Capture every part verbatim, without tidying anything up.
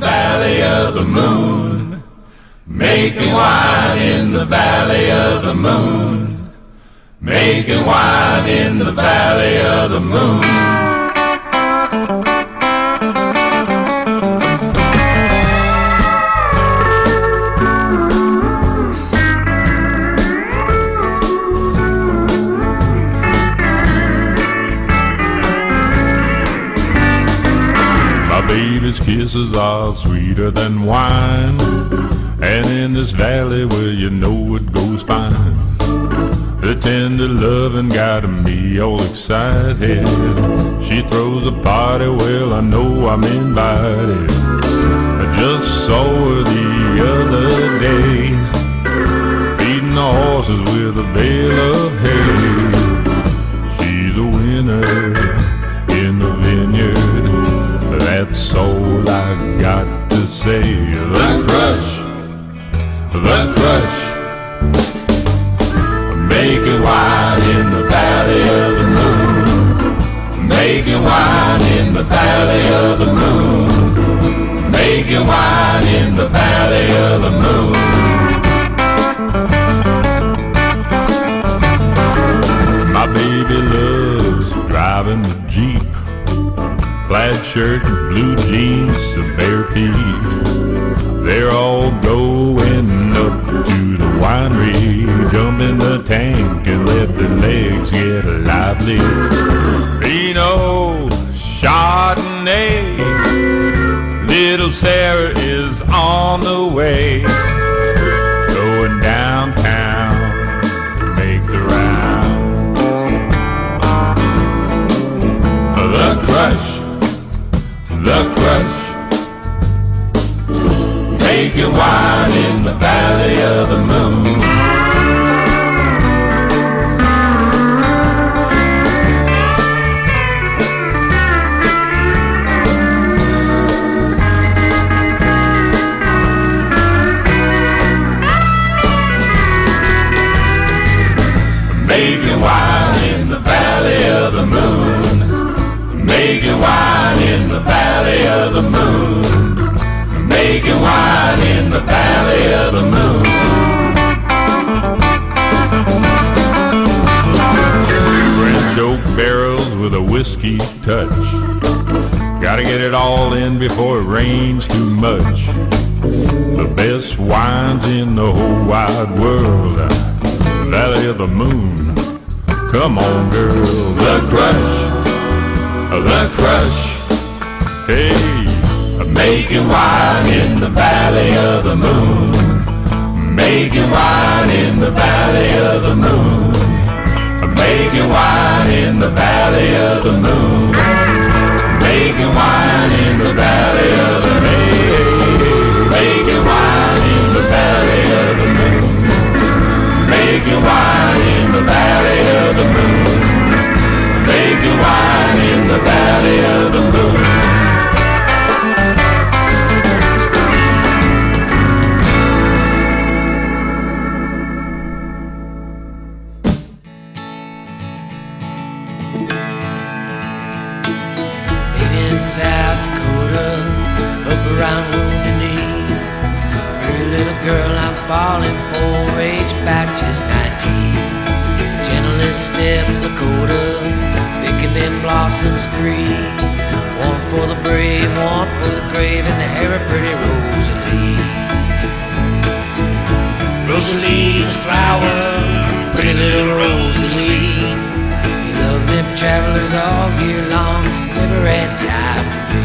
valley of the moon, making wine in the valley of the moon, making wine in the valley of the moon. Baby's kisses are sweeter than wine, and in this valley where you know it goes fine, the tender loving got me all excited. She throws a party, well I know I'm invited. I just saw her the other day, feeding the horses with a bale of hay. She's a winner in the vineyard, that's all I got to say. The crush, the crush, making wine in the valley of the moon, making wine in the valley of the moon, making wine in the valley of the moon. My baby loves driving the Jeep, plaid shirt and blue jeans to bare feet. They're all going up to the winery, jump in the tank and let their legs get lively. Pinot, Chardonnay, little Sarah is on the way, going downtown to make the round. The crush, the crush, making wine in the valley of the moon. Making wine in the valley of the moon, making wine in the valley of the moon, making wine in the valley of the moon. French oak barrels with a whiskey touch, gotta get it all in before it rains too much. The best wines in the whole wide world, valley of the moon, come on girl. The crush, the crush, Hey, making wine in the valley of the moon, making wine in the valley of the moon, making wine in the valley of the moon, making wine in the valley of the moon, making wine in the valley of the moon, making wine in the valley of the moon, making wine in the valley of the moon. South Dakota, up around Wounded Knee. Pretty little girl I'm falling for, age back just nineteen. Gentlest step Lakota, picking them blossoms three. One for the brave, one for the grave, and the hair of pretty Rosalie. Rosalie's a flower, pretty little Rosalie. You love them travelers all year long, never had time for me.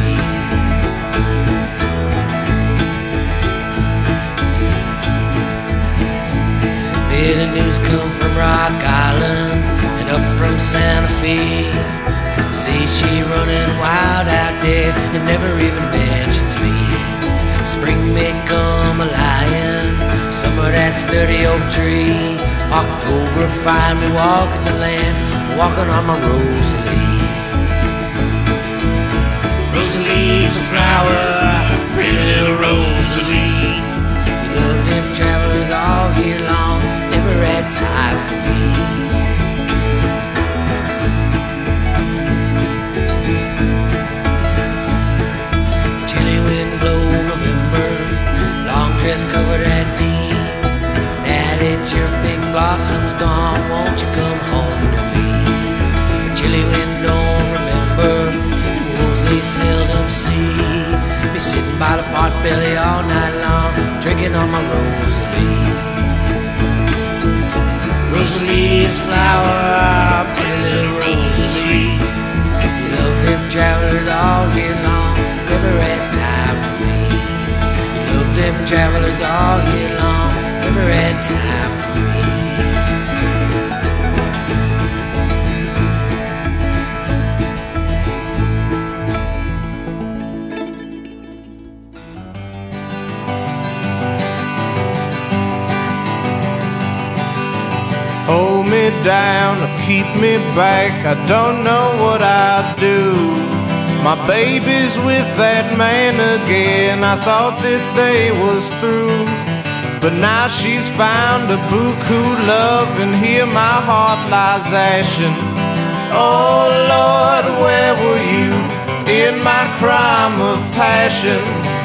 Bitter news come from Rock Island and up from Santa Fe. See she running wild out there and never even mentions me. Spring may come a-lying, summer that sturdy oak tree. October find me walking the land, walking on my Rosalie. Rosalie's a flower, pretty little Rosalie. You love them travelers all year long, never had time for me. Chilly wind blow dress covered at me. Now that your pink blossom's gone, won't you come home to me? The chilly wind don't remember, and wolves they seldom see. Be sitting by the pot belly all night long, drinking on my Rosalie. Rosalie's flower, pretty little Rosalie. You love them travelers all year long, never had time for me. You love them travelers all year long, never had time for me. Hold me down or keep me back, I don't know what I'd do. My baby's with that man again, I thought that they was through. But now she's found a buku love, and here my heart lies ashen. Oh Lord, where were you in my crime of passion?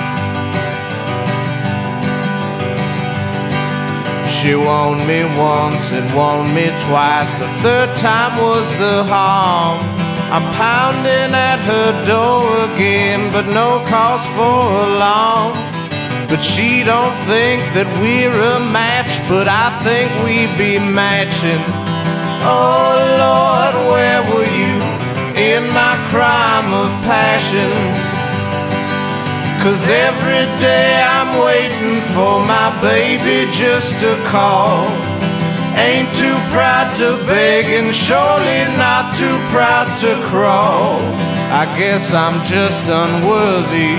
She warned me once and warned me twice, the third time was the harm. I'm pounding at her door again, but no cause for alarm. But she don't think that we're a match, but I think we be matching. Oh Lord, where were you in my crime of passion? 'Cause every day I'm waiting for my baby just to call. Ain't too proud to beg and surely not too proud to crawl. I guess I'm just unworthy.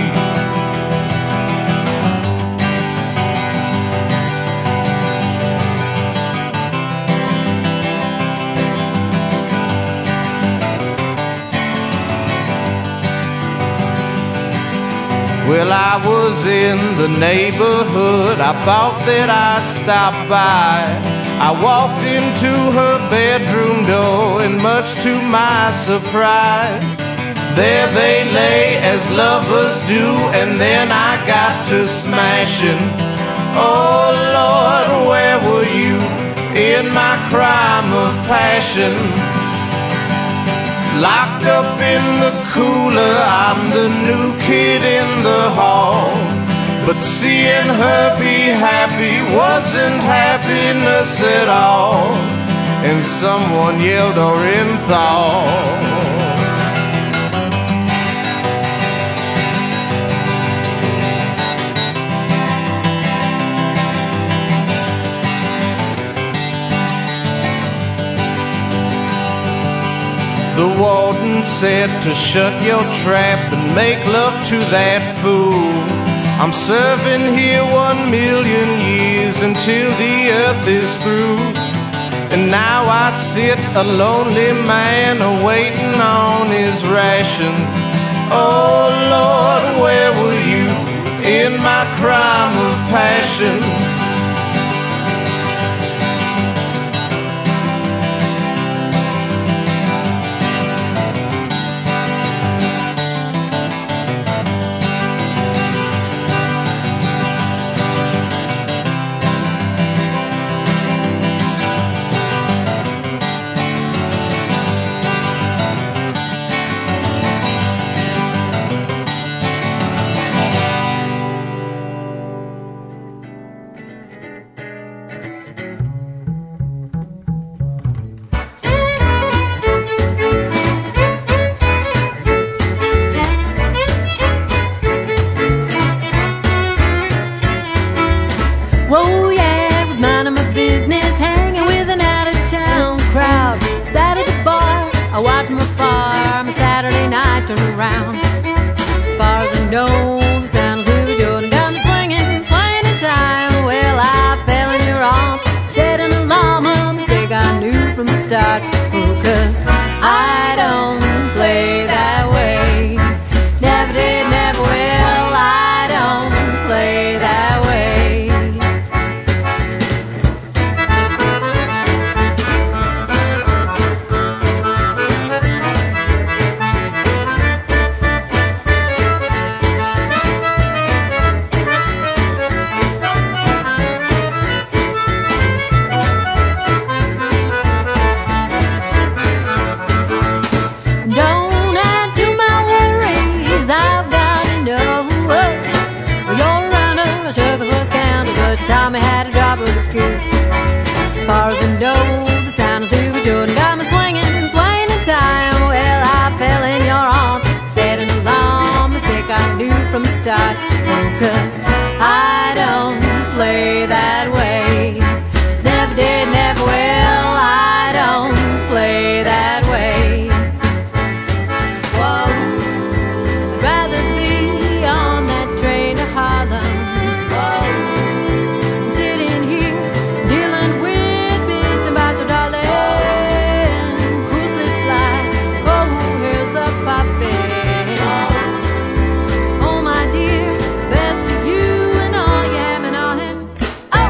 Well, I was in the neighborhood, I thought that I'd stop by. I walked into her bedroom door, and much to my surprise, there they lay as lovers do, and then I got to smashing. Oh Lord, where were you in my crime of passion? Locked up in the cooler, I'm the new kid in the hall. But seeing her be happy wasn't happiness at all. And someone yelled Orenthal. The warden said to shut your trap and make love to that fool. I'm serving here one million years until the earth is through. And now I sit a lonely man awaiting on his ration. Oh Lord, where were you in my crime of passion? Whoa, yeah, I was minding my business, hanging with an out-of-town crowd. Sat at the bar, I watched from afar, my Saturday night turn around. As far as I know, the sound of Louis Jordan got me swinging, swinging in time. Well, I fell in your arms, set an alarm, a mistake I knew from the start. Oh, 'cause I don't play that way. Never did, never will. I don't play that way. 'cause I don't play that way. Never did, never will. I don't play that way. Whoa, I'd rather be on that train to Harlem. Whoa, sitting here dealing with bits and bytes, so darling, who's this life? Oh, here's a puppy. Oh, my dear, best of you and all you have and all him. Oh!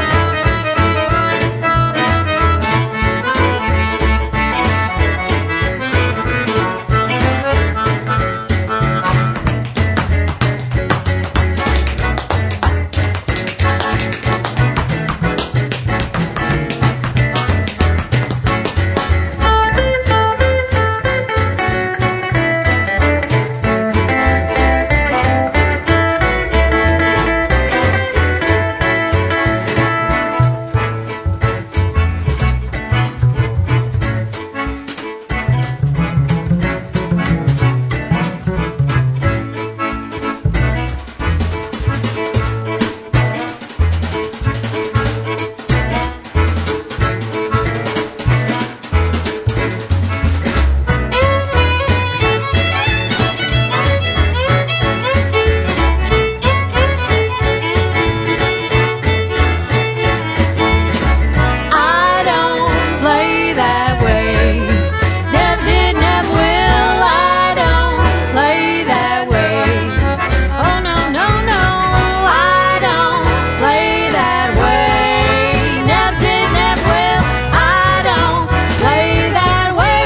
I don't play that way. Never did, never will. I don't play that way. Oh, no, no, no. I don't play that way. Never did, never will. I don't play that way.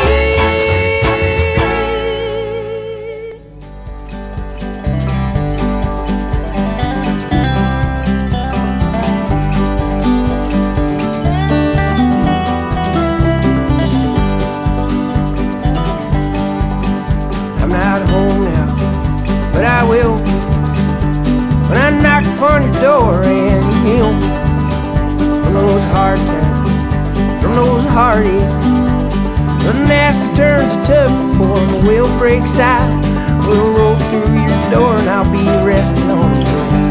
I'm not home now, but I will when I knock upon your door and you heal from those hard times, from those heartaches, the nasty turns you took before the wheel breaks out. We'll roll through your door and I'll be resting on the road.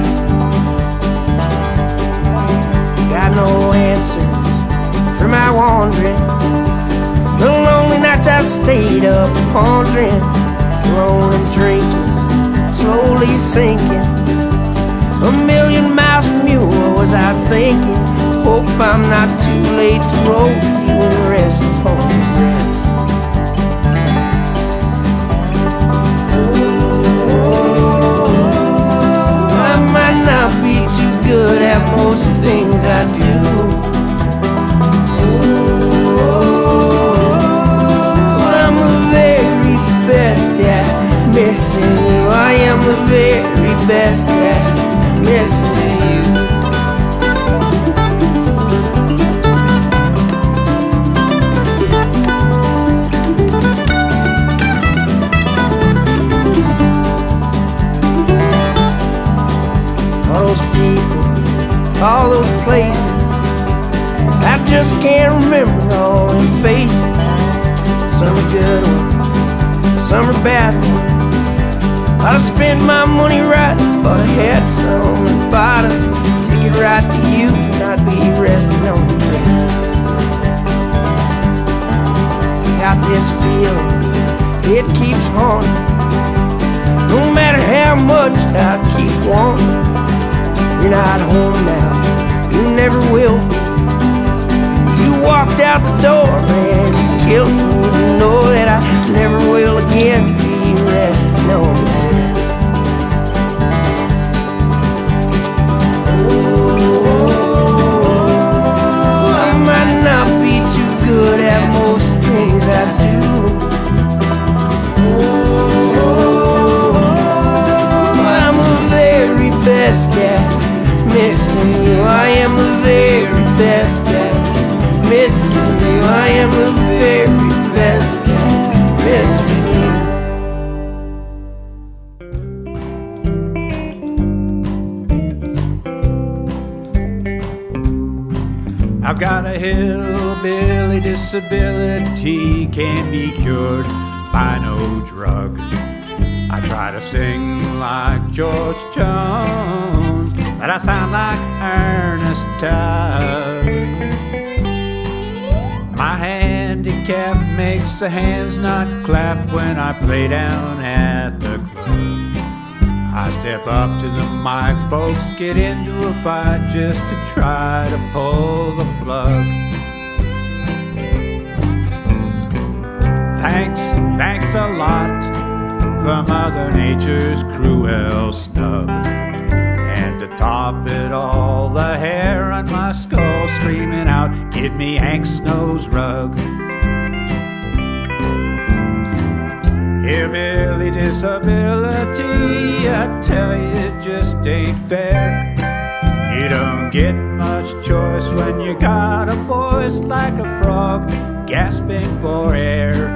Got no answers for my wandering, the lonely nights I stayed up pondering, rolling, drinking, slowly sinking. A million miles from you, what was I thinking? Hope I'm not too late to roll you and rest upon your breast. I might not be too good at most things I do. But I'm the very best at missing you. I am the very best at missing you. All those people, all those places, I just can't remember all them faces. Some are good ones, some are bad ones. I spent my money right, thought I had some and bought a ticket right to you, and I'd be resting on the rest. Got this feeling, it keeps haunting. No matter how much I keep wanting, you're not home now, you never will be. You walked out the door and you killed me. You know that I never will again be resting on the rest. Oh, I might not be too good at most things I do. Oh, I'm the very best at missing you. I am the very best at missing you. I am the very best at missing you. I've got a hillbilly disability, can't be cured by no drug. I try to sing like George Jones, but I sound like Ernest Tubb. My handicap makes the hands not clap when I play down at the club. I step up to the mic, folks get into a fight just to try to pull the plug. Thanks, thanks a lot for Mother Nature's cruel snub. And to top it all, the hair on my skull screaming out, "Give me Hank's nose rug." Hillbilly disability, I tell you, it just ain't fair. You don't get much choice when you got a voice like a frog gasping for air.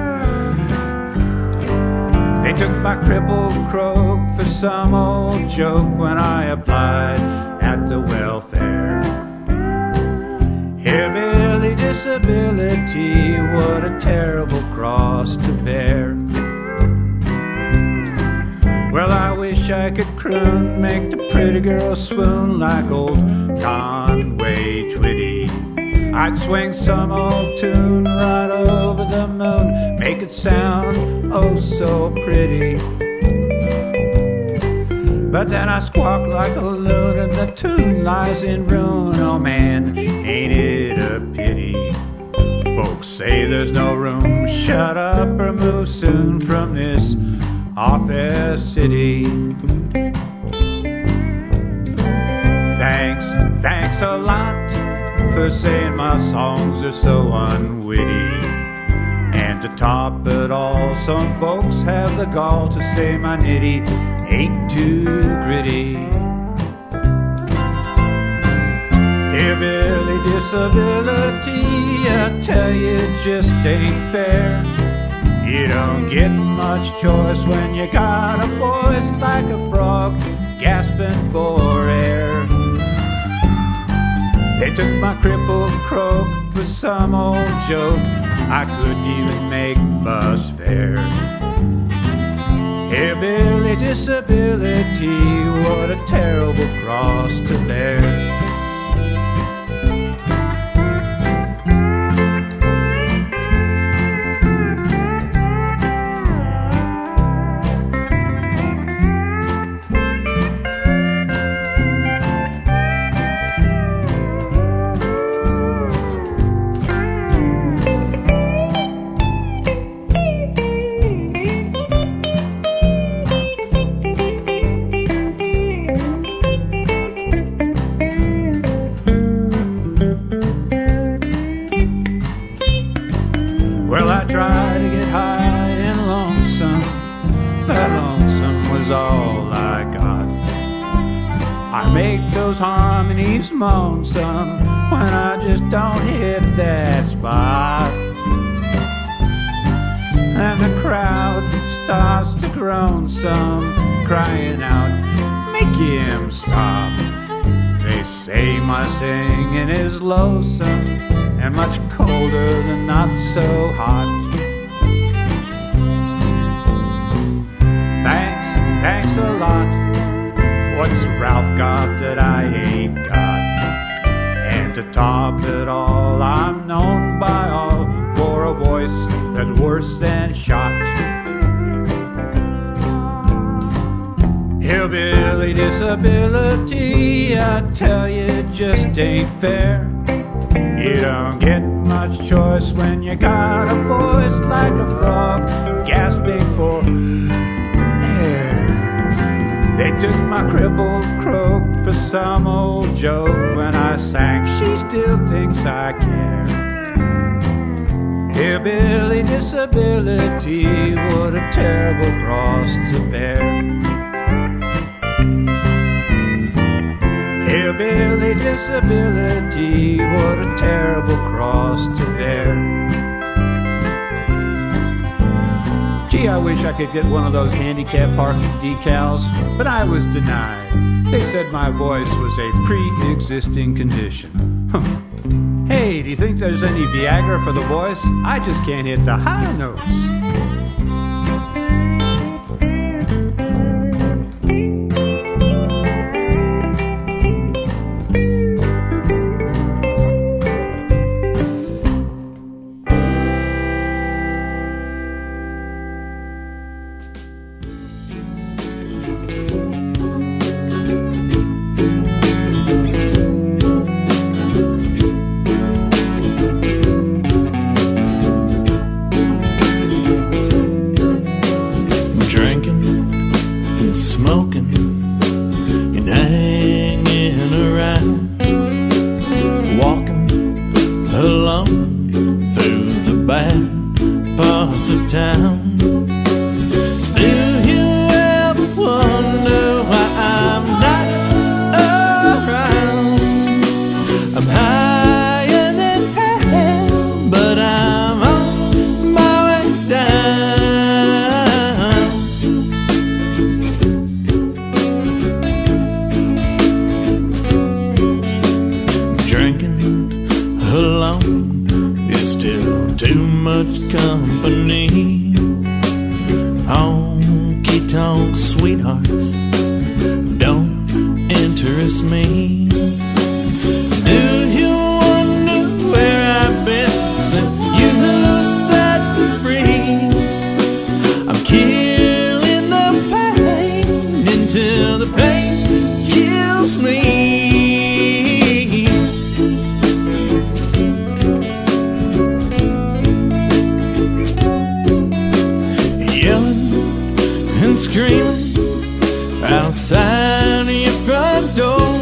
They took my crippled croak for some old joke when I applied at the welfare. Hillbilly disability, what a terrible cross to bear. Well, I wish I could croon, make the pretty girl swoon like old Conway Twitty. I'd swing some old tune right over the moon, make it sound oh so pretty. But then I squawk like a loon and the tune lies in ruin. Oh man, ain't it a pity? Folks say there's no room, shut up or move soon from this office city. Thanks, thanks a lot for saying my songs are so unwitty. And to top it all, some folks have the gall to say my nitty ain't too gritty. Hillbilly disability, I tell you, it just ain't fair. You don't get much choice when you got a voice like a frog gasping for air. They took my crippled croak for some old joke I couldn't even make bus fare. Hillbilly disability, what a terrible cross to bear. Well, I tried to get high and lonesome, but lonesome was all I got. I make those harmonies moan some when I just don't hit that spot. And the crowd starts to groan some, crying out, make him stop. They say my singing is lonesome and much colder than not so hot. Thanks, thanks a lot. What's Ralph got that I ain't got? And to top it all, I'm known by all for a voice that's worse than shot. Hillbilly disability, I tell you, it just ain't fair. You don't get much choice when you got a voice like a frog gasping for air. They took my crippled croak for some old joke when I sang She Still Thinks I Care. Hillbilly disability, what a terrible cross to bear. Hillbilly disability, what a terrible cross to bear. Gee, I wish I could get one of those handicap parking decals, but I was denied. They said my voice was a pre-existing condition. Hey, do you think there's any Viagra for the voice? I just can't hit the high notes. much company. Honky-tonk sweethearts don't interest me. Do you wonder where I've been since you set me free? I'm killing the pain until the pain kills me. Screaming outside of your front door,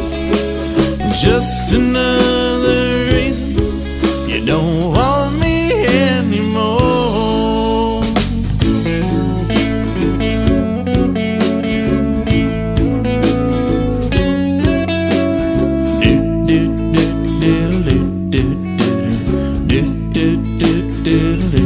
just another reason you don't want me anymore. Do do do do do do do do do do do.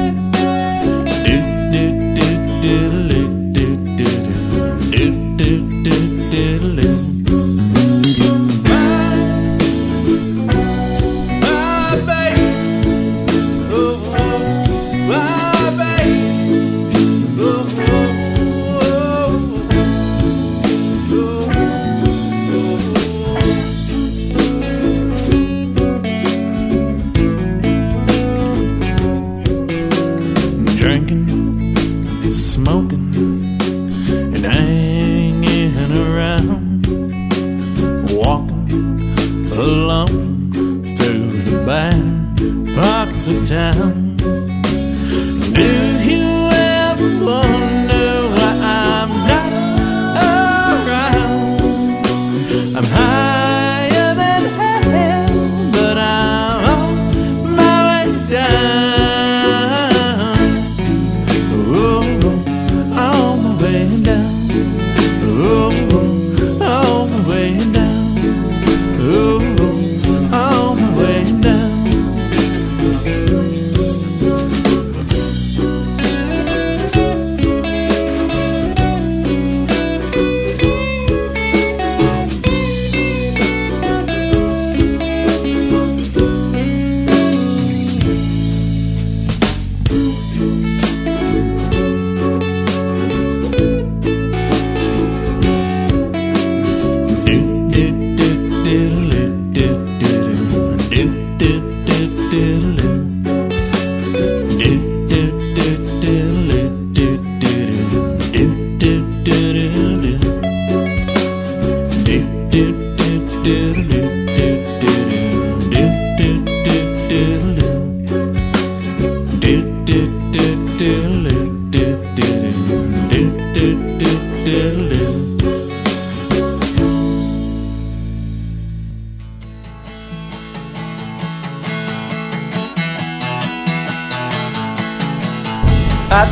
I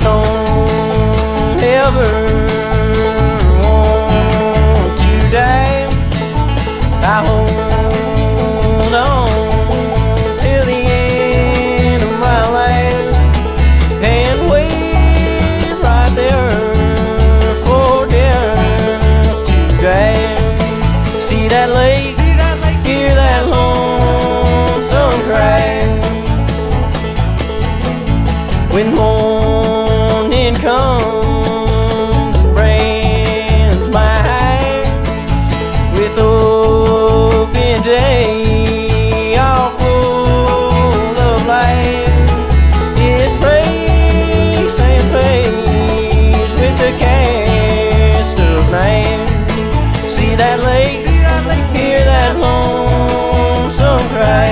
don't ever want to die. I hold on till the end of my life and wait right there for death to drive. See that lake, hear that lonesome cry. When morning comes and brings my eyes with open day, all full of life, it prays and plays with the cast of night. See that lake, hear that lonesome cry.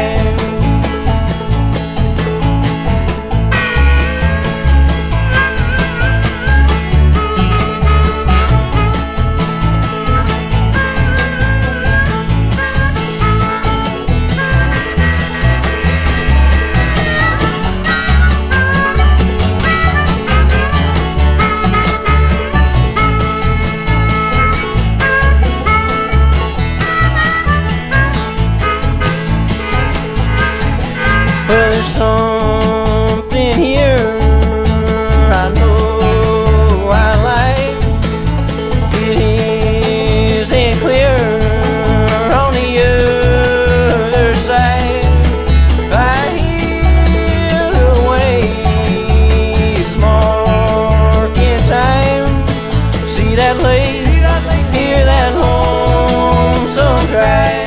cry.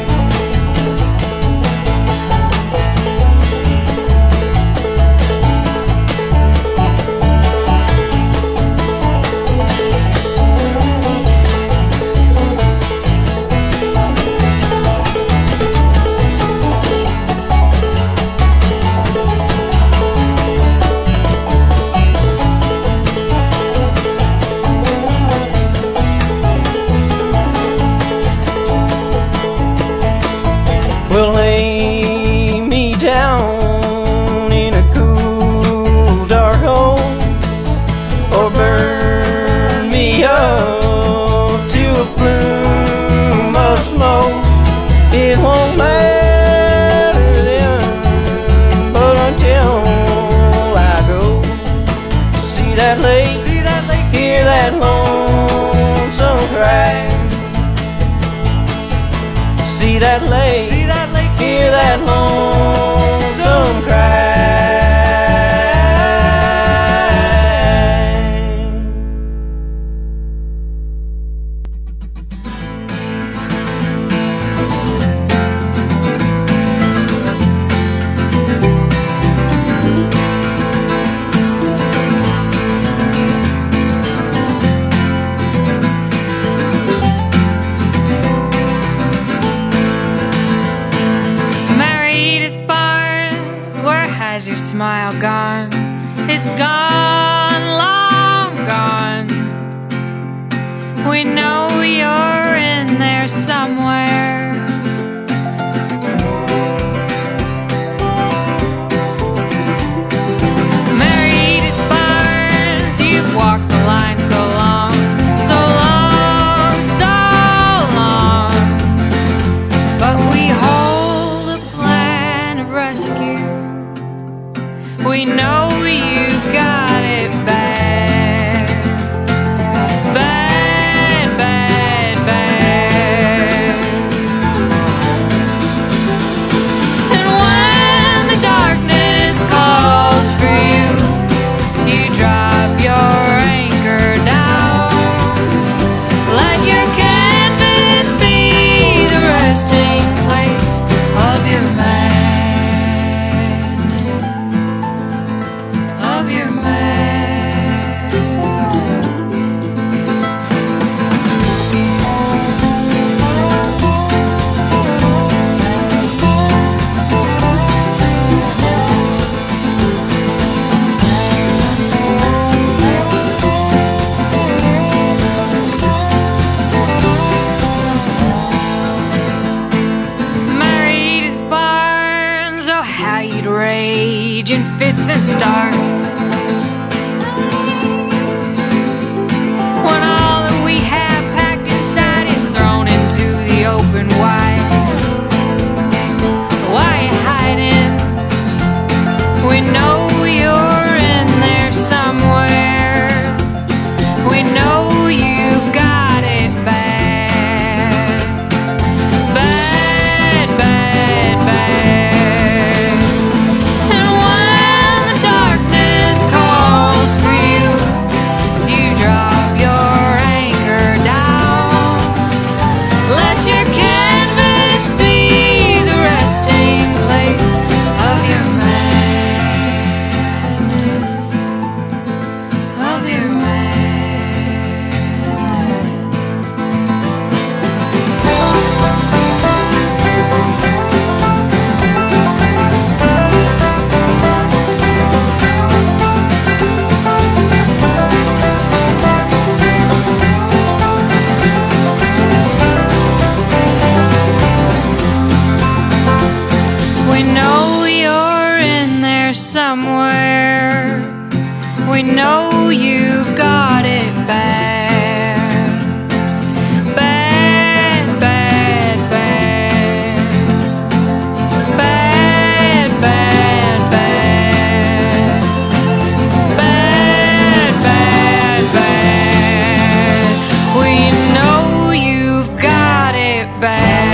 Well, lay me down in a cool, dark hole, or burn me up to a plume of smoke. It won't matter then, but until I go see that lake, see that lake, hear that lonesome cry. See that lake, see that lake, hear that lonesome cry. Your smile gone, it's gone, long gone. We know you're in there somewhere. Married at Barnes, you've walked the line so long, so long, so long. But we hold a plan of rescue. We know you've got it bad, bad, bad, bad. And when the darkness calls for you, you drop your anchor down. Let your canvas be the resting place of your man. Rage in fits and starts when all that we have packed inside is thrown into the open wide. Why are you hiding? We know you're in there somewhere. We know you've got it bad, bad, bad, bad. We know you've got it bad, bad, bad, bad, bad, bad, bad, bad, bad, bad. We know you've got it bad.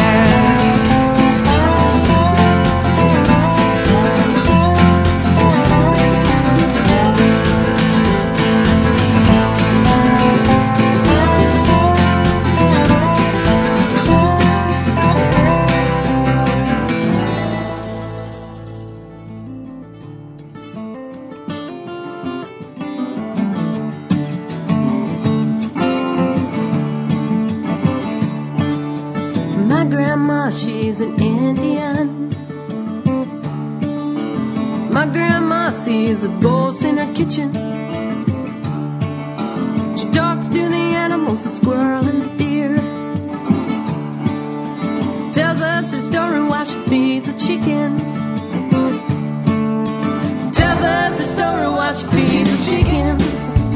My grandma, she's an Indian. My grandma sees a ghost in her kitchen. She talks to the animals, the squirrel and the deer. Tells us her story while she feeds the chickens. Tells us her story while she feeds the chickens.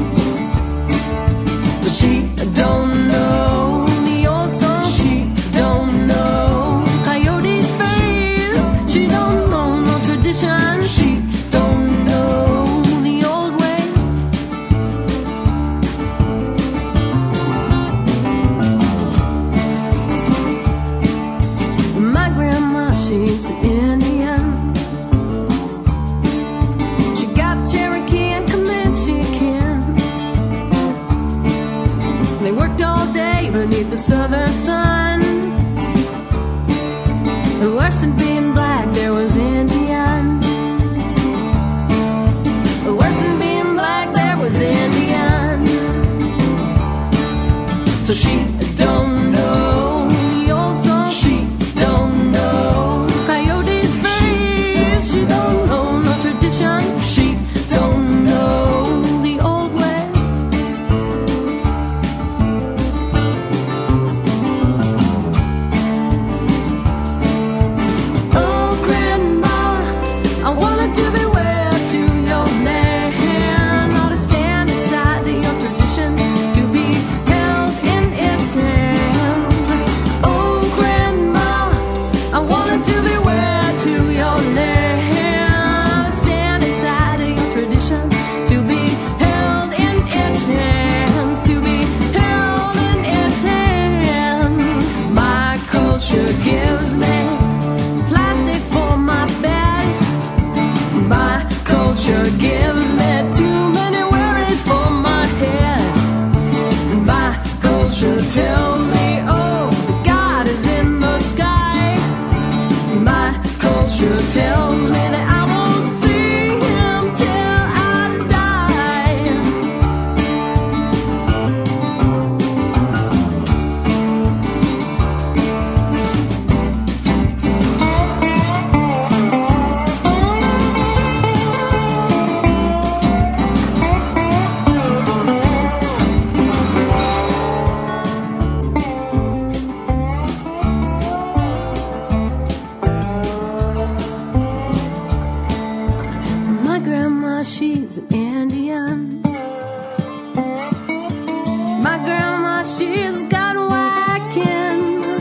But she don't know the old song. She don't know Coyote's face. She don't know no tradition. She don't know the old ways. My grandma, she's an Indian. She got Cherokee and Comanche kin. They worked all day beneath the southern sun. Worse than being black, there was Indian. Worse than being black, there was Indian. So she don't know the old song. She don't know Coyote's face. She don't know no tradition. She don't know the old way. Oh, grandma, I wanted to be wed to your man. Ought to stand inside the young tradition, to be held in its hands. Oh, grandma, I wanted to be wed to your land. Stand inside the young tradition, to be held in its hands, to be held in its hands. My culture gives me plastic for my bed. My culture gives me too many worries for my head. My culture tells me, oh, God is in the sky. My culture tells me that I won't see him till I die. My grandma, she's an Indian. My grandma, she's got white kin.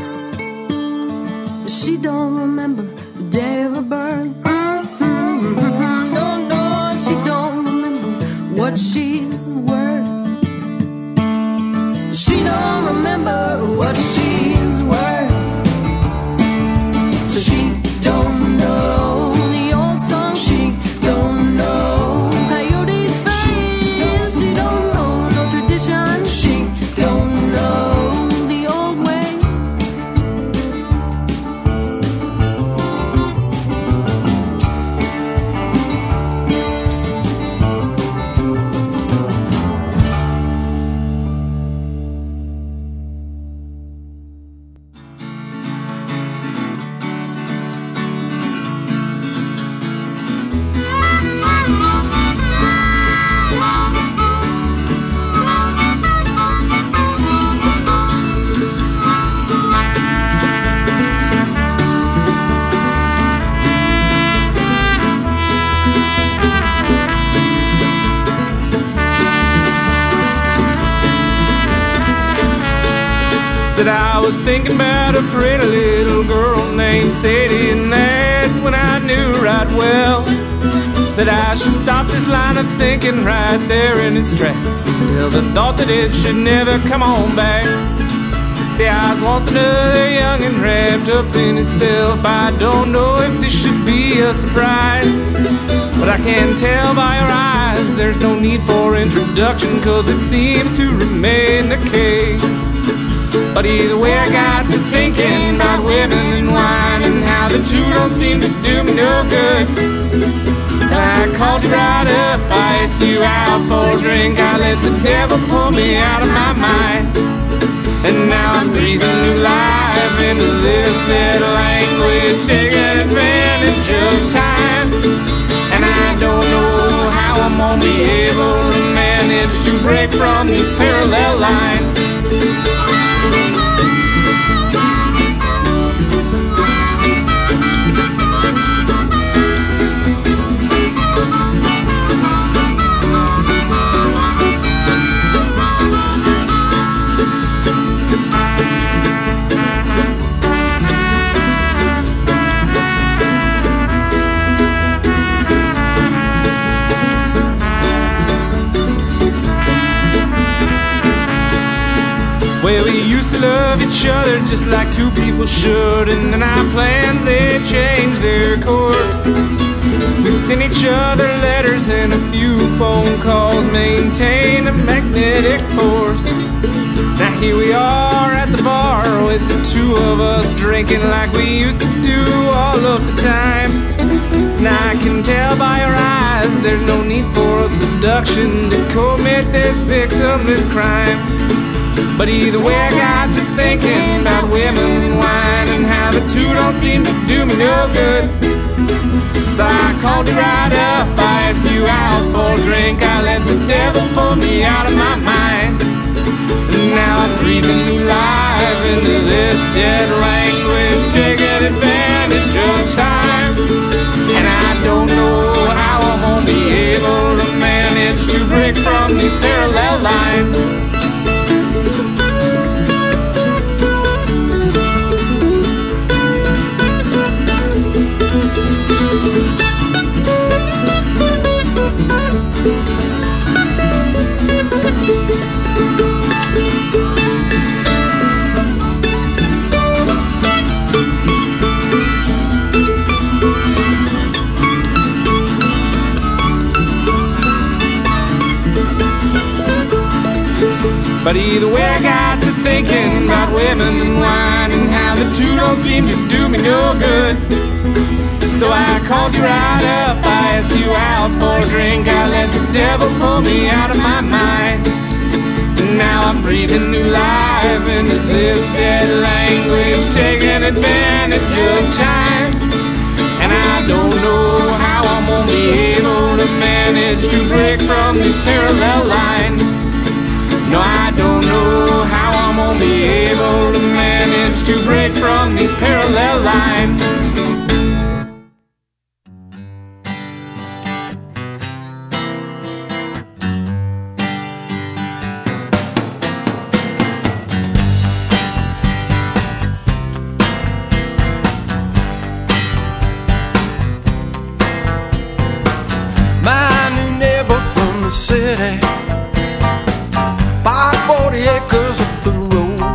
She don't remember the day of her birth. Mm-hmm. No, no, she don't remember what she's worth. She don't remember what she's worth. So she don't know the old song. She don't know Coyote's face. She don't know no tradition. She don't know the old way. Said I was thinking about a pretty little girl named Sadie, and that's when I knew right well that I should stop this line of thinking right there in its tracks until the thought that it should never come on back. See, I was once another youngin' wrapped up in himself. I don't know if this should be a surprise, but I can tell by your eyes there's no need for introduction, 'cause it seems to remain the case. But either way, I got to thinking about women and wine, and how the two don't seem to do me no good. So I called you right up, I asked you out for a drink. I let the devil pull me out of my mind, and now I'm breathing new life into this able to manage to break from these parallel lines. Well, we used to love each other just like two people should, and then our plans, they changed their course. We sent each other letters and a few phone calls, maintained a magnetic force. Now here we are at the bar with the two of us drinking like we used to do all of the time. Now I can tell by your eyes there's no need for a seduction to commit this victimless crime. But either way I got to thinking about women and wine, and how the two don't seem to do me no good. So I called you right up, I asked you out for a drink, I let the devil pull me out of my mind. And now I'm breathing new life into this dead language, taking advantage of time. And I don't know how I'm gonna be able to manage to break from these parallel lines. But either way I got to thinking about women and wine, and how the two don't seem to do me no good. So I called you right up, I asked you out for a drink, I let the devil pull me out of my mind. And now I'm breathing new life into this dead language, taking advantage of time. And I don't know how I'm gonna be able to manage to break from these parallel lines. No, I don't know how I'm gonna be able to manage to break from these parallel lines. My new neighbor from the city bought forty acres up the road.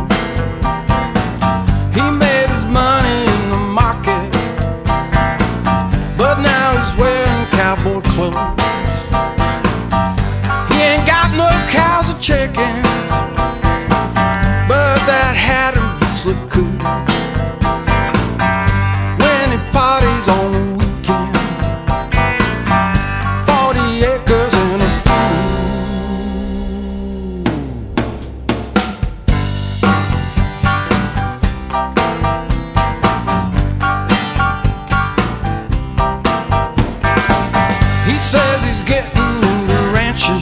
He made his money in the market, but now he's wearing cowboy clothes. He ain't got no cows or chickens, but that hat and boots look cool when he parties on the weekend. Forty acres and a says he's getting into ranching.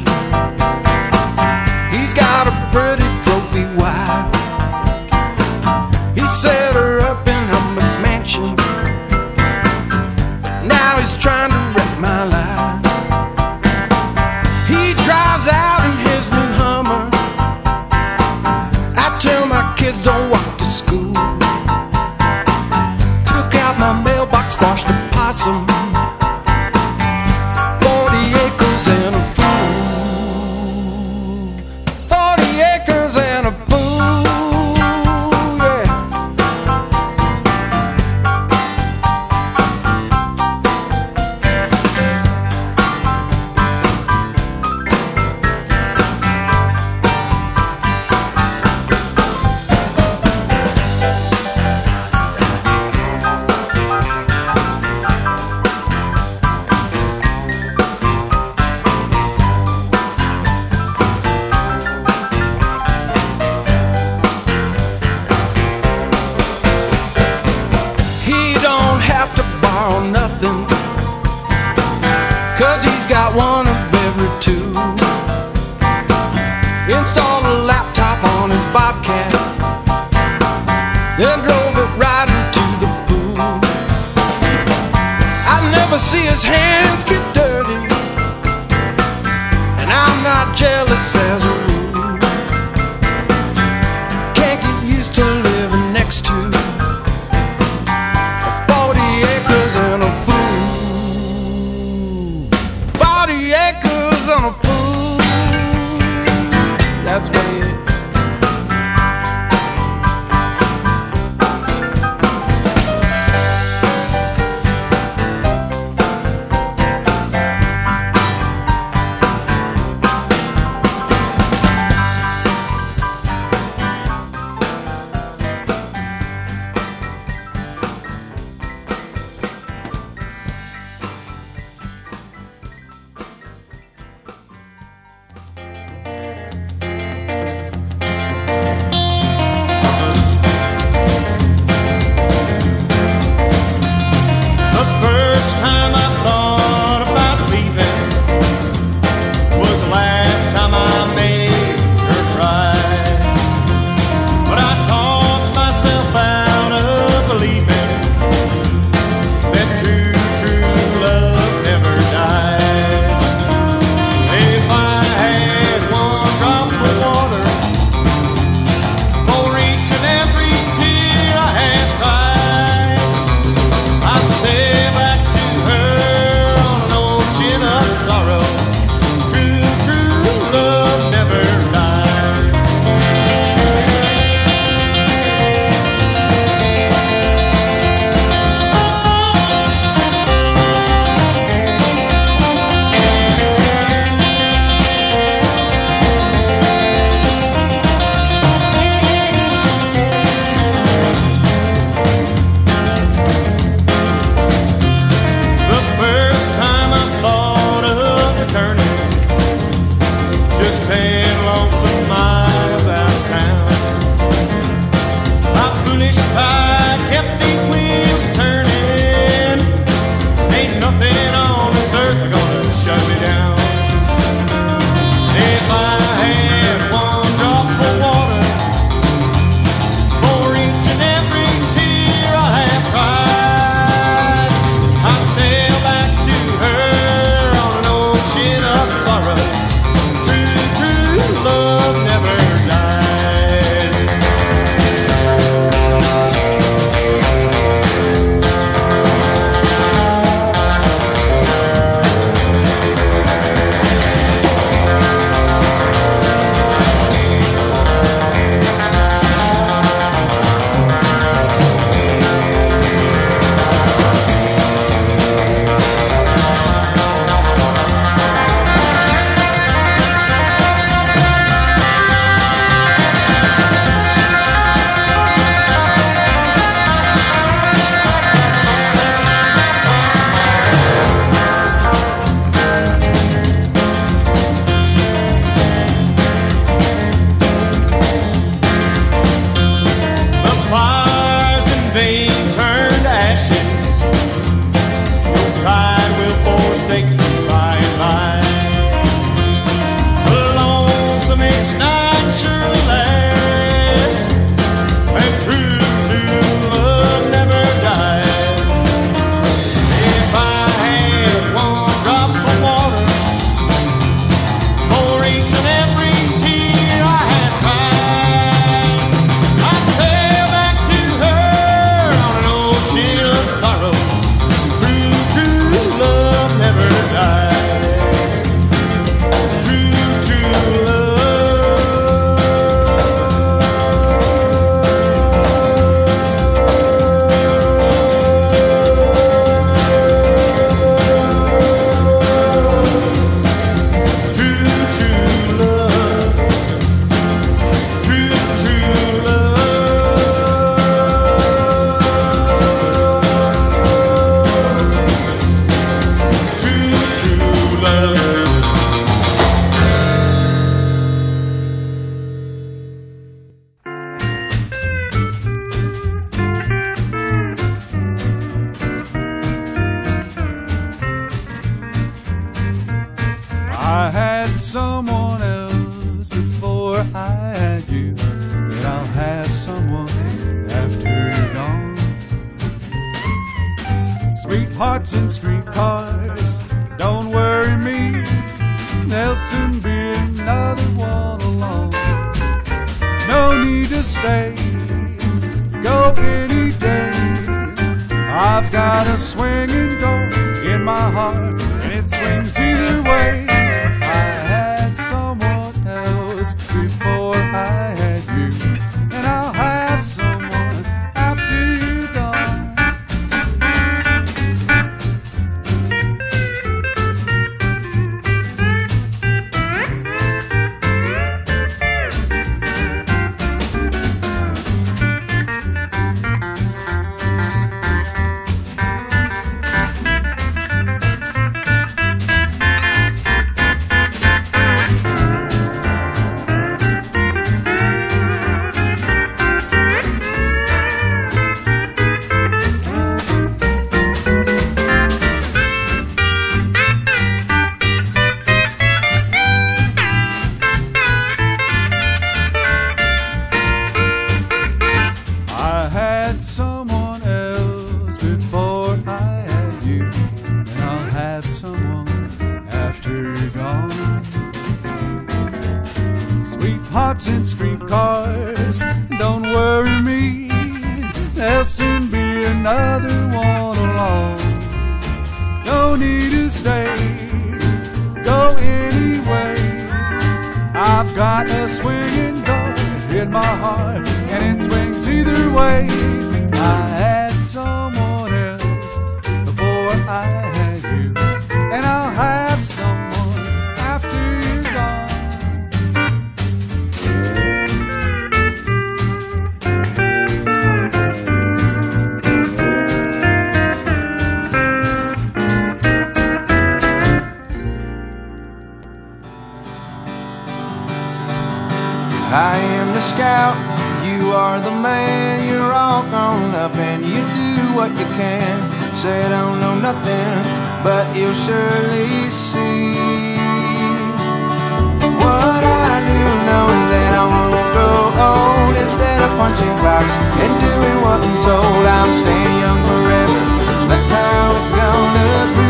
He's got a pretty trophy wife. He set her up in a McMansion. Now he's trying to wreck my life. He drives out in his new Hummer. I tell my kids don't walk to school. Took out my mailbox, squashed a possum. And a fool. Forty acres and a fool, yeah. Nothing, 'cause he's got one of every two. and drove it right into the pool. I never see his hands get dirty, and I'm not jealous as a rule. Can't get used to living next to forty acres and a fool. Forty acres and a fool. That's what he is. Sweethearts and streetcars, don't worry me. There'll soon be another one along. No need to stay, go any day. I've got a swinging door in my heart, and it swings either way. I had someone else before I had you, and I'll have someone after you're gone. And streetcars, don't worry me. There'll soon be another one along. No need to stay, go anyway. I've got a swinging door in my heart, and it swings either way. I had someone else before I had you, and I'll have someone after you're gone. I am the scout, you are the man. You're all grown up and you do what you can. Say I don't know nothing, but you'll surely see. What I do know is that I won't grow old. Instead of punching clocks and doing what I'm told, I'm staying young forever. That's how it's gonna be.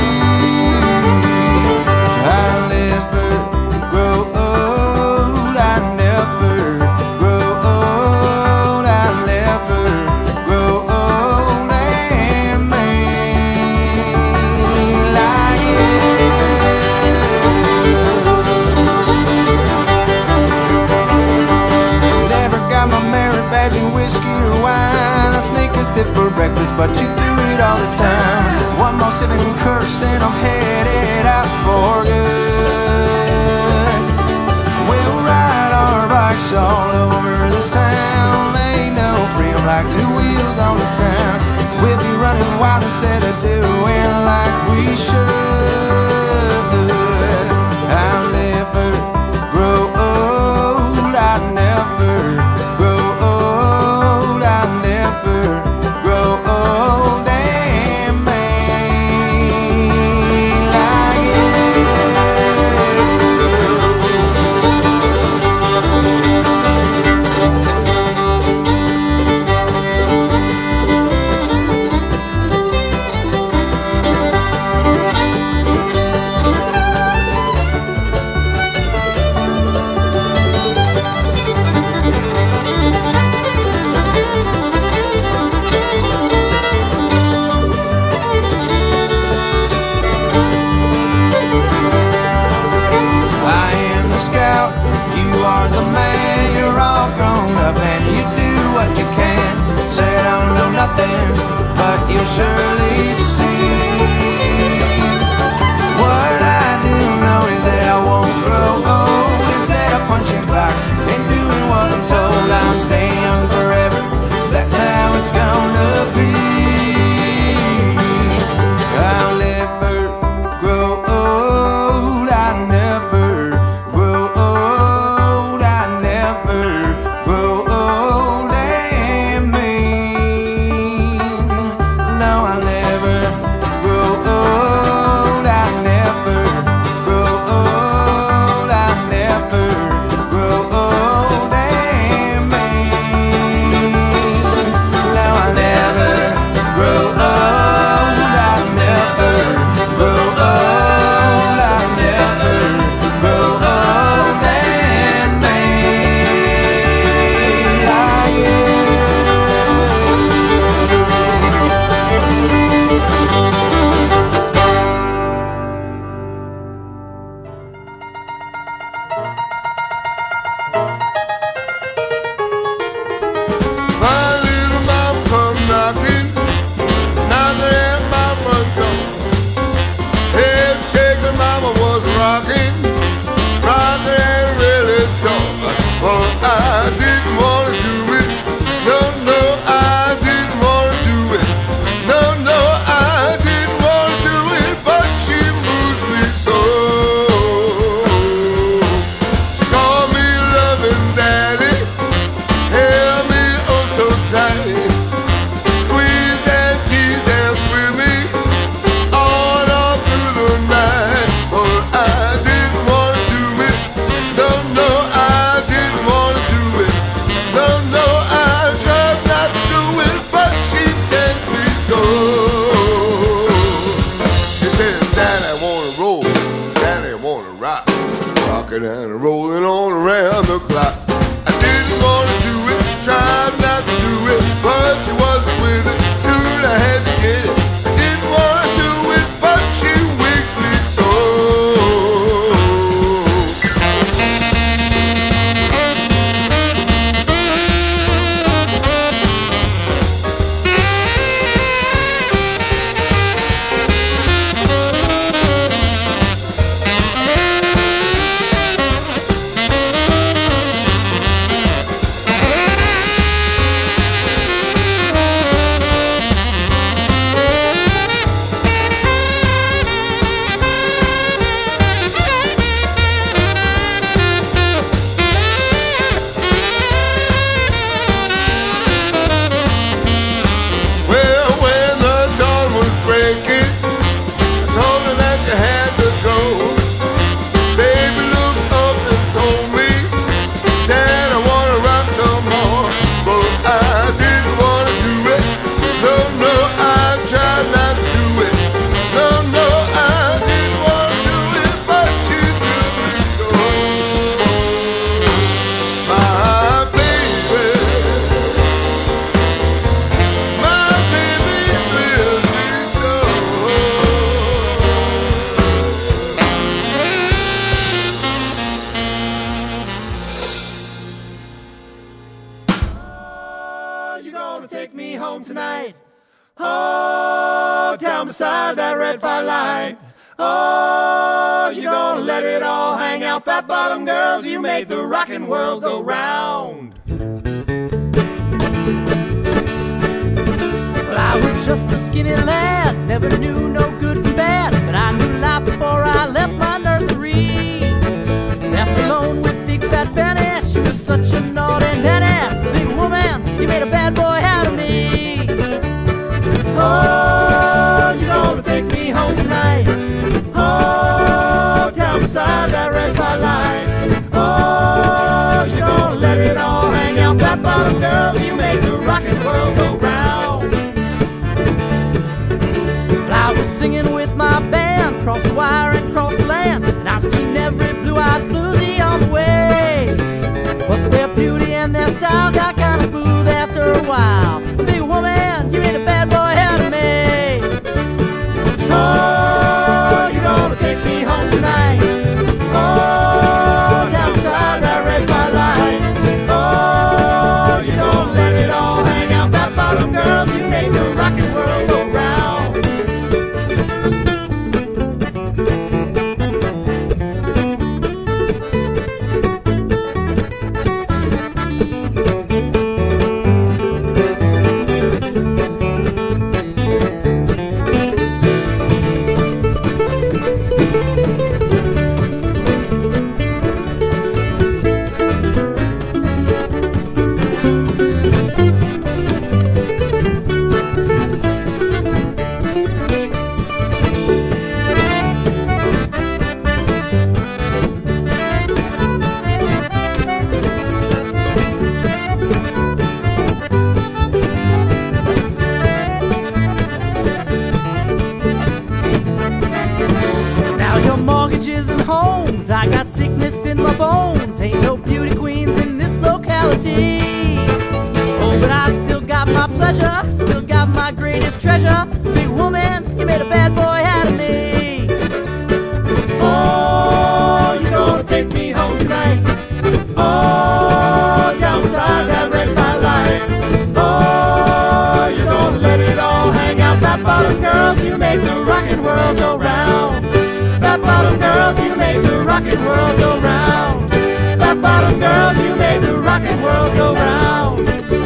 I never grow old. I never grow old. I never grow old. And man like you. Never got my merit badge in whiskey or wine. I sneak a sip for breakfast, but you do it all the time. One more sip and curse, and I'm headed out for good. We'll ride our bikes all over this town. Ain't no freedom like two wheels on the ground. We'll be running wild instead of doing like we should. I'll never grow old. I never grow old. I never grow old. And man like you. I am the scout, you are the man. You're all grown up and you do what you can. Say I don't know nothing, but you'll surely see. What I do know is that I won't grow old. Instead of punching clocks and doing what I'm told, I'm staying young forever. That's how it's gonna be. I'll never grow old. I never grow old. I never grow old. And me, no, I never. me home tonight. Oh, down beside that red firelight. Oh, you're gonna let it all hang out. Fat bottom girls, you make the rockin' world go round. Well, I was just a skinny lad, never knew no good from bad, but I knew life before I left my nursery. Left alone with big fat Fanny, she was such a naughty nanny. Big woman, you made a bad boy out of me. Oh, you're gonna take me home tonight. Oh, down beside that red firelight. Oh, you're gonna let it all hang out. Fat bottom girls, you make the rockin' world go round. But I was singing with my band, cross the wire and cross the land, and I've seen every blue-eyed bluesy on the way. But their beauty and their style got kinda smooth after a while. Big woman, you made a bad boy out of me. Oh, you're gonna take me home tonight. Oh, down beside that red firelight. Oh, you're gonna let it all hang out. Fat bottom girls, you make the rockin' world go round. I got sickness in my bones, ain't no beauty queens in this locality. Oh, but I still got my pleasure, still got my greatest treasure. Big woman, you made a bad boy out of me. Oh, you're gonna take me home tonight. Oh, down beside that red firelight. Oh, you're gonna let it all hang out. Fat bottom girls, you make the rockin' world go round. Fat bottom girls, you make the rockin' world go round. Fat bottom girls, you make the rockin' world go round.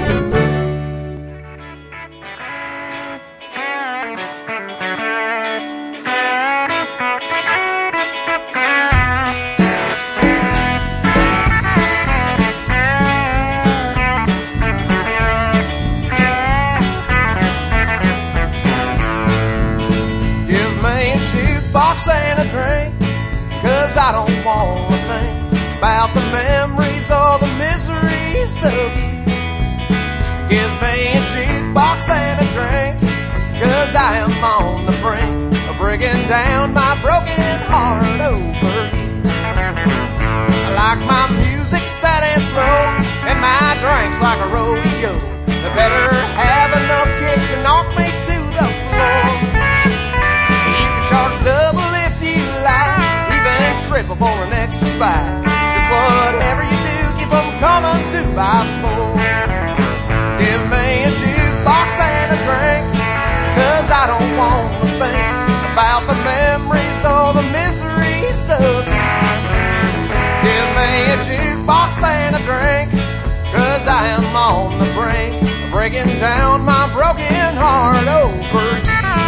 Give me a jukebox and a drink, 'cause I don't wanna think about the memories or the miseries of you. Give me a jukebox and a drink, 'cause I am on the brink of breaking down my broken heart over you. I like my music sad and slow, and my drinks like a rodeo. They better have enough kick to knock me to the floor. You can charge double if you like, triple for an extra spike. Just whatever you do, keep them coming two by four. Give me a jukebox and a drink, 'cause I don't want to think about the memories or the miseries of you. Give me a jukebox and a drink, 'cause I am on the brink of breaking down my broken heart over you.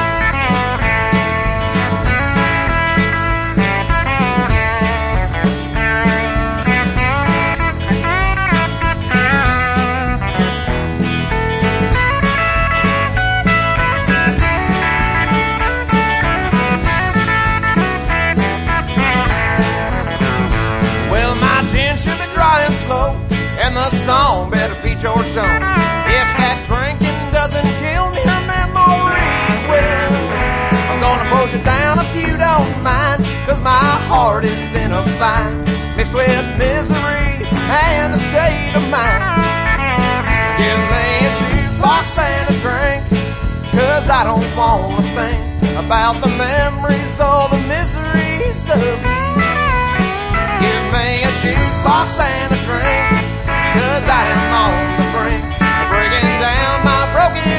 Slow, and the song better beat your song. If that drinking doesn't kill your memory, well, I'm gonna push it down if you don't mind, 'cause my heart is in a bind, mixed with misery and a state of mind. Give me a jukebox and a drink, 'cause I don't wanna think about the memories or the miseries of you. Give me a jukebox and a drink, 'cause I am on the brink of breaking down my broken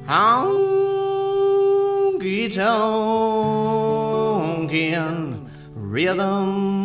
honky-tonkin' rhythm.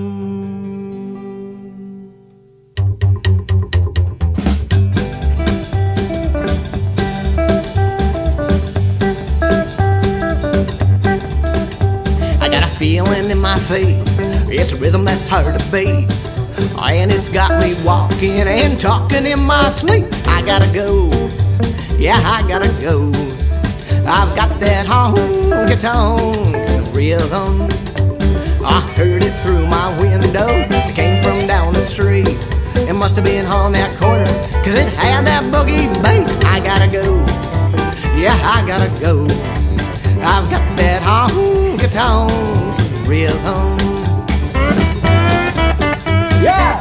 I got a feeling in my feet, it's a rhythm that's hard to beat, and it's got me walking and talking in my sleep. I gotta go, yeah, I gotta go. I've got that honky-tonk rhythm. I heard it through my window. It came from down the street. It must have been on that corner, cause it had that boogie beat. I gotta go, yeah, I gotta go. I've got that honky-tonk rhythm. Yeah!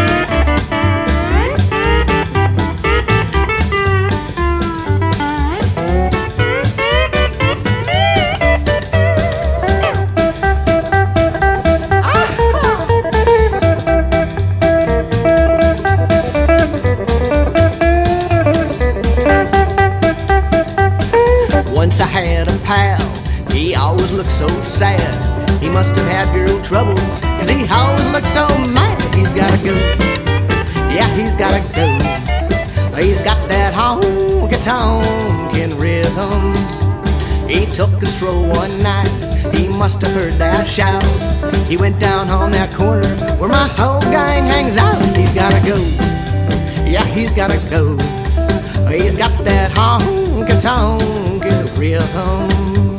Once I had a pal, he always looked so sad. He must have had girl troubles, cause he always looked so mad. He's gotta go, yeah, he's gotta go. He's got that honky-tonkin' rhythm. He took a stroll one night, he must have heard that shout. He went down on that corner where my whole gang hangs out. He's gotta go, yeah, he's gotta go. He's got that honky-tonkin' rhythm.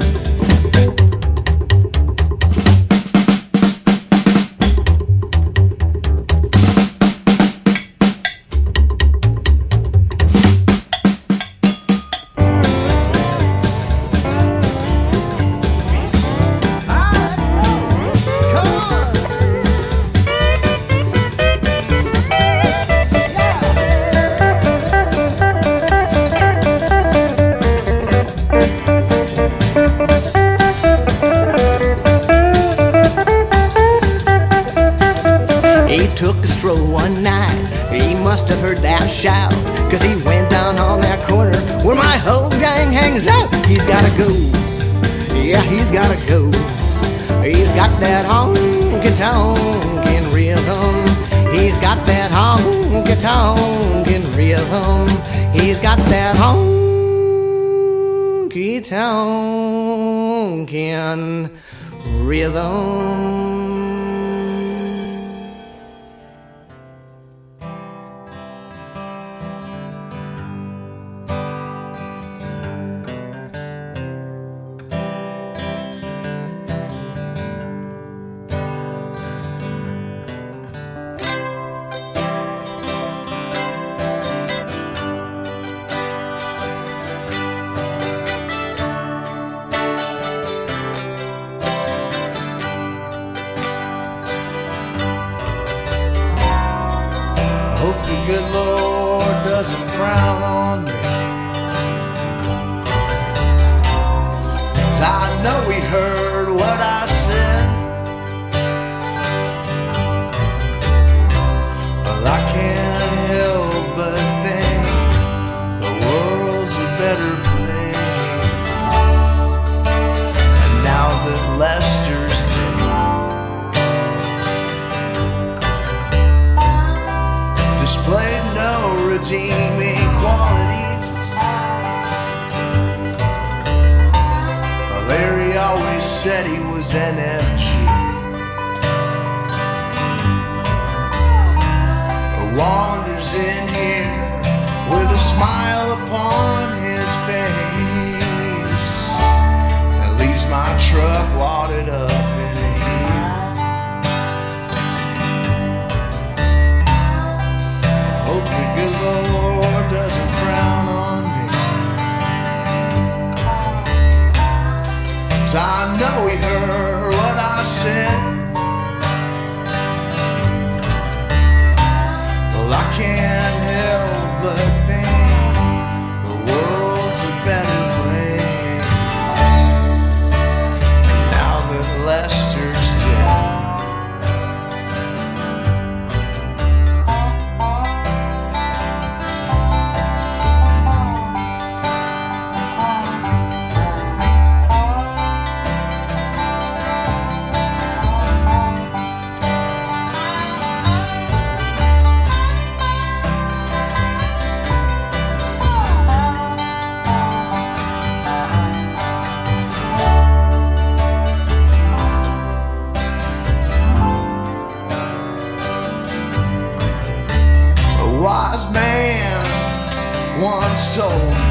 Took a stroll one night, he must have heard that shout, cause he went down on that corner where my whole gang hangs out. He's gotta go, yeah, he's gotta go. He's got that honky-tonkin' rhythm. He's got that honky-tonkin' rhythm. He's got that honky-tonkin' rhythm. Hope the good Lord doesn't frown on me, 'cause I know he heard what I said. Well, I can't help but think the world's a better place. And now that Lester's dead, displayed no redeeming qualities. Larry always said he was N F G. Wanders in here with a smile upon his face and leaves my truck wadded up in a heap. Hope the good Lord doesn't frown on me, 'cause I know he heard what I said. Well, I can't help but think the world's a better place. Now wise man once told me,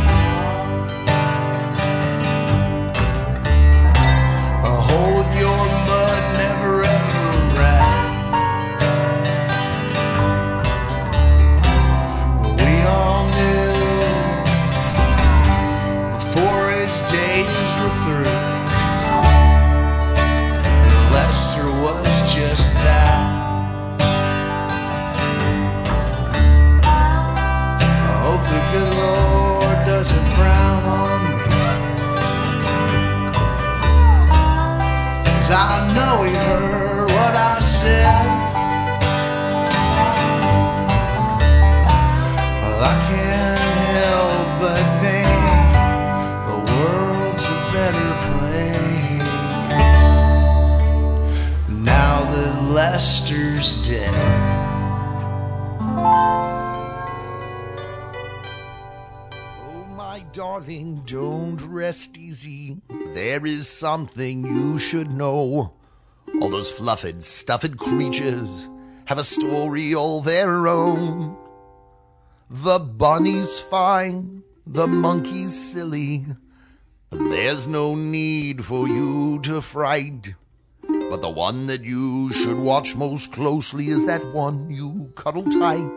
hold your mud never ever right. But we all knew before his days were through, Lester was just that. I hope the good Lord doesn't frown on me, 'cause I know he heard what I said. Well, I can't help but think the world's a better place now that Lester's dead. Oh, my darling, don't rest easy. There is something you should know. All those fluffed, stuffed creatures have a story all their own. The bunny's fine, the monkey's silly. There's no need for you to fright. But the one that you should watch most closely is that one you cuddle tight.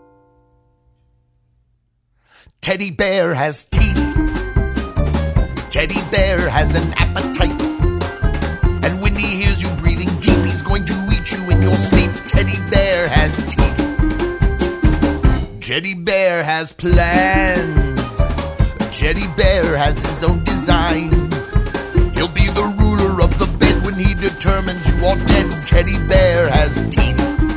Teddy Bear has teeth. Teddy Bear has an appetite. And when he hears you breathing deep, he's going to eat you in your sleep. Teddy Bear has teeth. Teddy Bear has plans. Teddy Bear has his own designs. He'll be the ruler of the bed when he determines you are dead. Teddy Bear has teeth.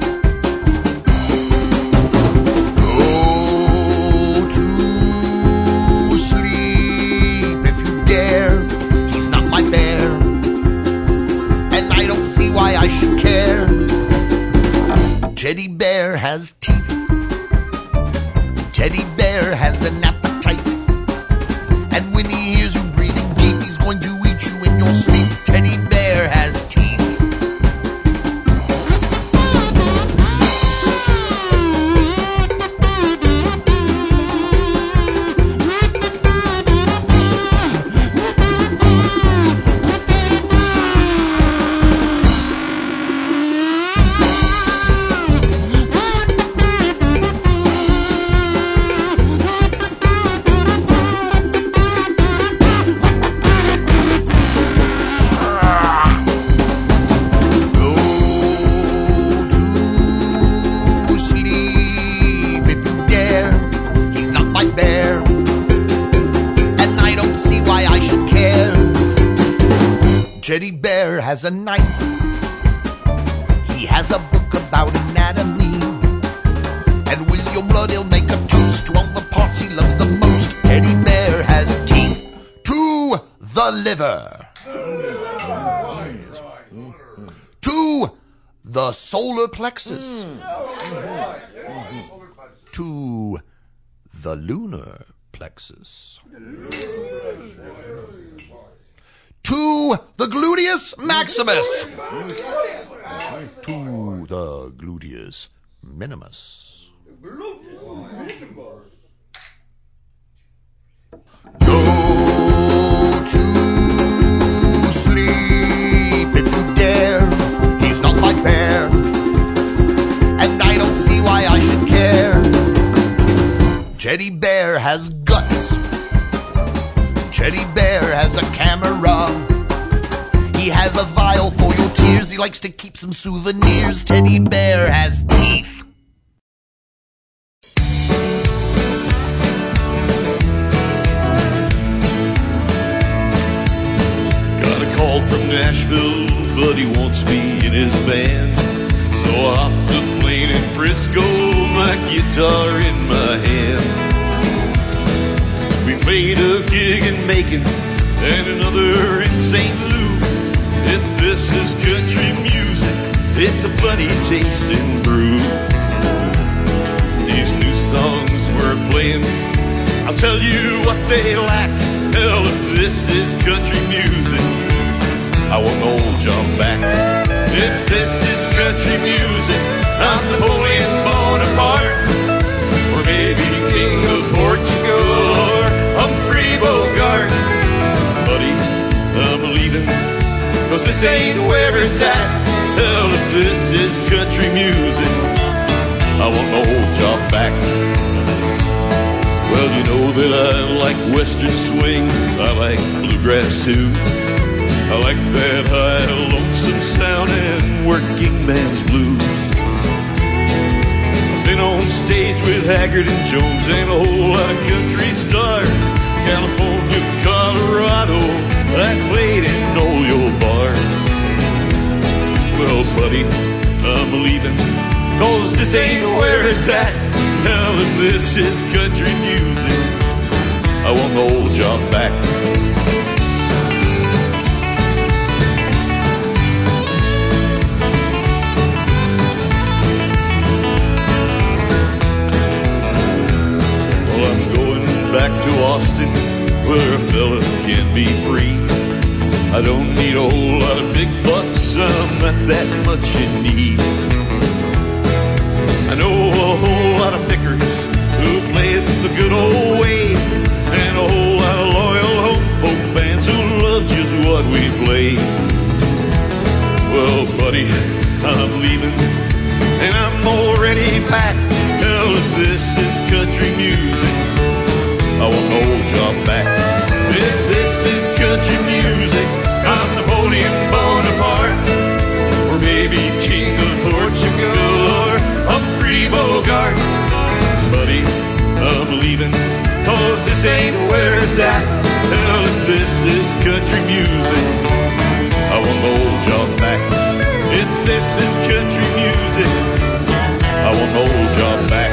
Why I should care. Teddy Bear has teeth. Teddy Bear has an appetite. And when he hears you breathing deep, he's going to eat you in your sleep. Teddy Bear has teeth. Teddy Bear has a knife. He has a book about anatomy. And with your blood he'll make a toast to all the parts he loves the most. Teddy Bear has teeth to the liver, to the solar plexus, to the lunar plexus, to the gluteus maximus, to the gluteus minimus. Go to sleep if you dare. He's not my bear, and I don't see why I should care. Teddy Bear has guts. Teddy Bear has a camera. He has a vial for your tears. He likes to keep some souvenirs. Teddy Bear has teeth. Got a call from Nashville, but he wants me in his band. So I hopped a plane in Frisco, my guitar in my hand. We played a gig in Macon and another in Saint Louis. If this is country music, it's a funny tasting brew. These new songs we're playing, I'll tell you what they lack. Hell, if this is country music, I want old John back. If this is country music, I'm Napoleon Bonaparte. 'cause this ain't where it's at. Hell, if this is country music, I want the whole job back. Well, you know that I like western swing, I like bluegrass too. I like that high, lonesome sound and working man's blues. I've been on stage with Haggard and Jones and a whole lot of country stars. California, Colorado, I played in all your bars. Well, buddy, I'm leaving, 'cause this ain't where it's at. Hell, if this is country music, I want the old job back. Well, I'm going back to Austin, where a fella can be free. I don't need a whole lot of big bucks, I'm not that much in need. I know a whole lot of pickers who play it the good old way, and a whole lot of loyal home folk fans who love just what we play. Well, buddy, I'm leaving, and I'm already packed. Hell, if this is country music, I want the old job back. If this is country music, I'm Napoleon Bonaparte, or maybe King of Portugal, or Humphrey Bogart. Buddy, I'm leaving, 'cause this ain't where it's at. Hell, if this is country music, I want the old job back. If this is country music, I want the old job back.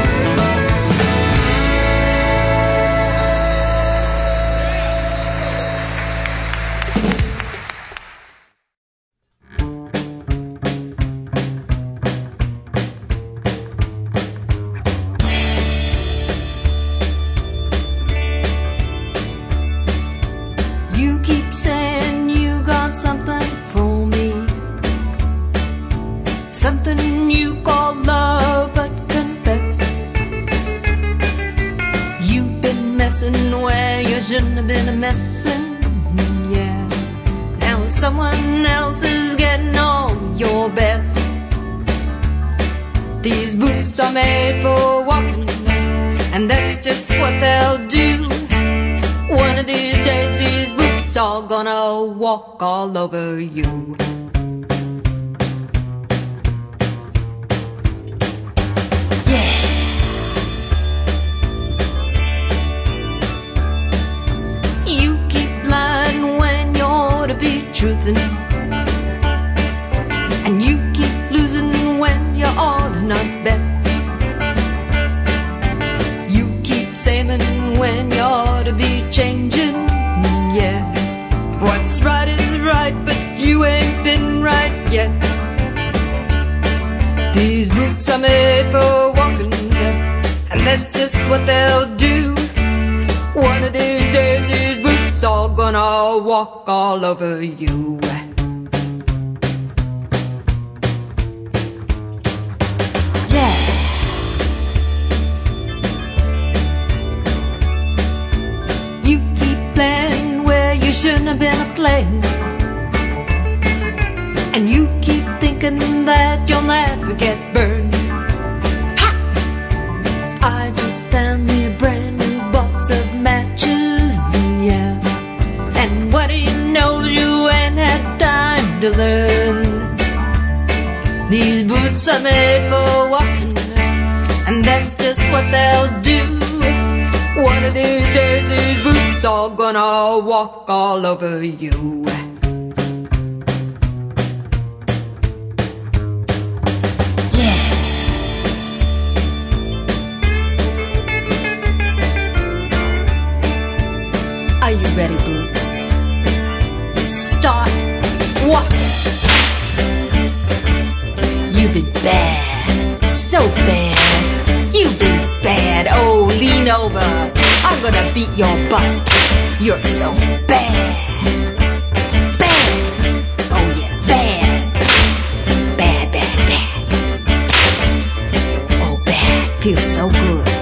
Are made for walking, and that's just what they'll do. One of these days these boots are gonna walk all over you. Yeah. You keep lying when you ought to be truthing, and you keep losing when you ought to not bet. When you ought to be changing, yeah. What's right is right, but you ain't been right yet. These boots are made for walking, and that's just what they'll do. One of these days these boots are gonna walk all over you. Yeah. Shouldn't have been a playing, and you keep thinking that you'll never get burned. Ha! I just found me a brand new box of matches, yeah. And what do you know, you ain't had time to learn. These boots are made for walking, and that's just what they'll do. One of these days these boots are gonna walk all over you. Yeah. Are you ready, Boots? Start walking. You've been bad, so bad. You've been bad. Oh, lean over. I'm gonna beat your butt. You're so bad. Bad. Oh yeah, bad. Bad, bad, bad. Oh, bad. Feels so good.